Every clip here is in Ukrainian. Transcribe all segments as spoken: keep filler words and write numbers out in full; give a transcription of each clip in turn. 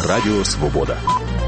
Радіо Свобода.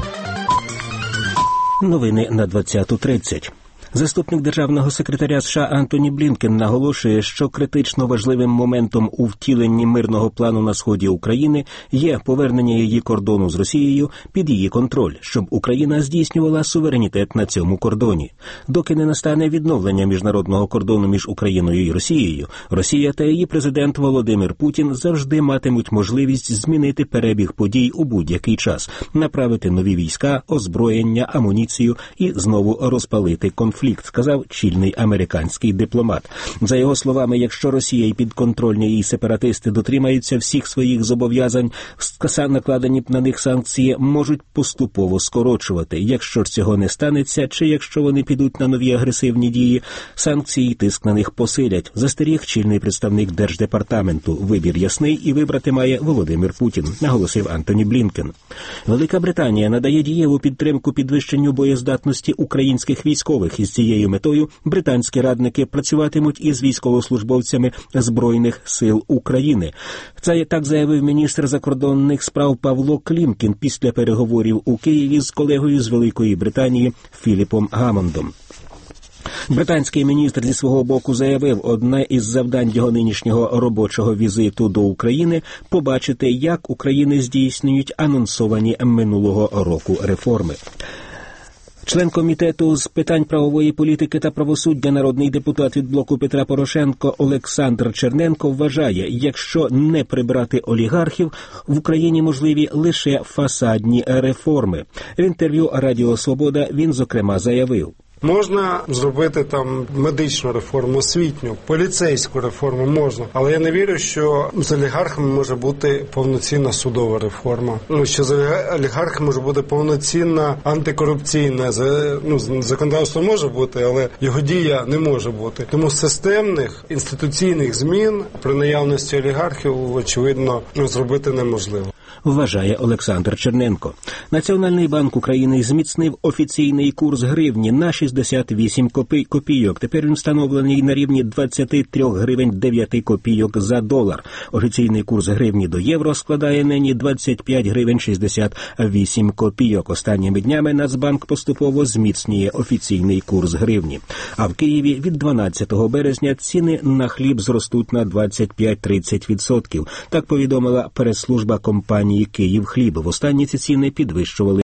Новини на двадцяту тридцять. Заступник державного секретаря США Антоні Блінкен наголошує, що критично важливим моментом у втіленні мирного плану на сході України є повернення її кордону з Росією під її контроль, щоб Україна здійснювала суверенітет на цьому кордоні. Доки не настане відновлення міжнародного кордону між Україною і Росією, Росія та її президент Володимир Путін завжди матимуть можливість змінити перебіг подій у будь-який час, направити нові війська, озброєння, амуніцію і знову розпалити конфлікт. Конфлікт, сказав чільний американський дипломат. За його словами, якщо Росія і підконтрольні їй сепаратисти дотримаються всіх своїх зобов'язань, накладені на них санкції можуть поступово скорочувати. Якщо ж цього не станеться, чи якщо вони підуть на нові агресивні дії, санкції і тиск на них посилять, застеріг чільний представник Держдепартаменту. Вибір ясний і вибрати має Володимир Путін, наголосив Антоні Блінкен. Велика Британія надає дієву підтримку підвищенню боєздатності українських військових. Із цією метою британські радники працюватимуть із військовослужбовцями Збройних сил України. Це так заявив міністр закордонних справ Павло Клімкін після переговорів у Києві з колегою з Великої Британії Філіпом Гамондом. Британський міністр зі свого боку заявив, одне із завдань його нинішнього робочого візиту до України – побачити, як України здійснюють анонсовані минулого року реформи. Член комітету з питань правової політики та правосуддя, народний депутат від блоку Петра Порошенко Олександр Черненко вважає, якщо не прибрати олігархів, в Україні можливі лише фасадні реформи. В інтерв'ю Радіо Свобода він, зокрема, заявив: можна зробити там медичну реформу, освітню, поліцейську реформу можна, але я не вірю, що з олігархами може бути повноцінна судова реформа. Ну, що з олігархами може бути повноцінна антикорупційна, ну, законодавство може бути, але його дія не може бути. Тому системних інституційних змін при наявності олігархів, очевидно, зробити неможливо. Вважає Олександр Черненко. Національний банк України зміцнив офіційний курс гривні на шістдесят вісім копійок. Тепер він встановлений на рівні двадцять три гривень дев'ять копійок за долар. Офіційний курс гривні до євро складає нині двадцять п'ять гривень шістдесят вісім копійок. Останніми днями Нацбанк поступово зміцнює офіційний курс гривні. А в Києві від дванадцятого березня ціни на хліб зростуть на двадцять п'ять - тридцять відсотків. Так повідомила прес-служба компанії «Київхліб». Востаннє ці ціни підвищували